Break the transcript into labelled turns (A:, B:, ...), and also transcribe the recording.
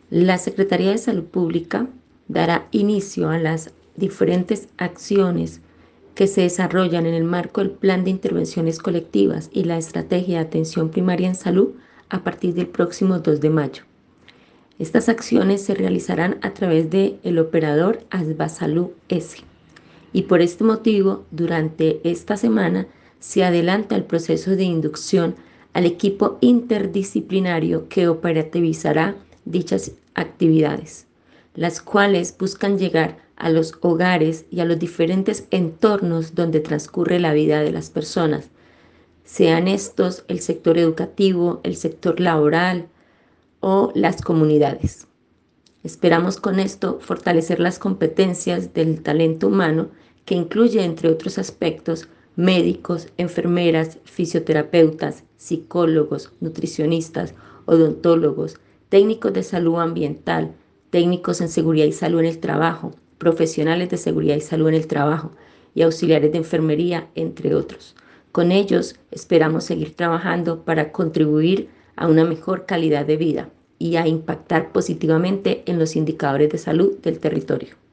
A: La Secretaría de Salud Pública dará inicio a las diferentes acciones que se desarrollan en el marco del Plan de Intervenciones Colectivas y la Estrategia de Atención Primaria en Salud a partir del próximo 2 de mayo. Estas acciones se realizarán a través del operador Asbasalú S. Y por este motivo, durante esta semana se adelanta el proceso de inducción al equipo interdisciplinario que operativizará dichas actividades, las cuales buscan llegar a los hogares y a los diferentes entornos donde transcurre la vida de las personas, sean estos el sector educativo, el sector laboral o las comunidades. Esperamos con esto fortalecer las competencias del talento humano que incluye, entre otros aspectos, médicos, enfermeras, fisioterapeutas, psicólogos, nutricionistas, odontólogos, técnicos de salud ambiental, técnicos en seguridad y salud en el trabajo, profesionales de seguridad y salud en el trabajo y auxiliares de enfermería, entre otros. Con ellos esperamos seguir trabajando para contribuir a una mejor calidad de vida y a impactar positivamente en los indicadores de salud del territorio.